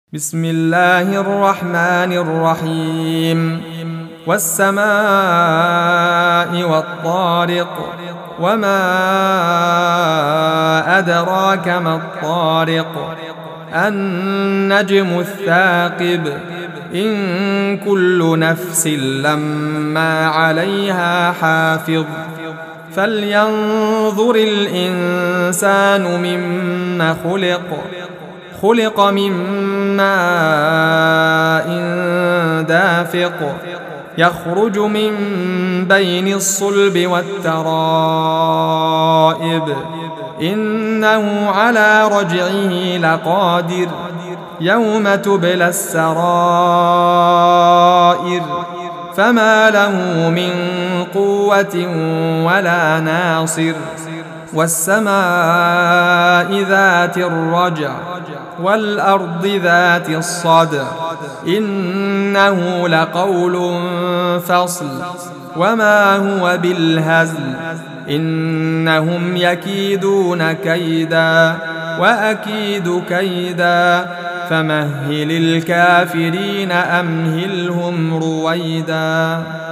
بسم الله الرحمن الرحيم والسماء والطارق وما أدراك ما الطارق النجم الثاقب إن كل نفس لما عليها حافظ فلينظر الإنسان مما خلق من ماء دافق يخرج من بين الصلب والترائب إنه على رجعه لقادر يوم تبلى السرائر فما له من قوة ولا ناصر والسماء ذات الرجع والأرض ذات الصدع إنه لقول فصل وما هو بالهزل إنهم يكيدون كيدا وأكيد كيدا فمهل الكافرين أمهلهم رويدا.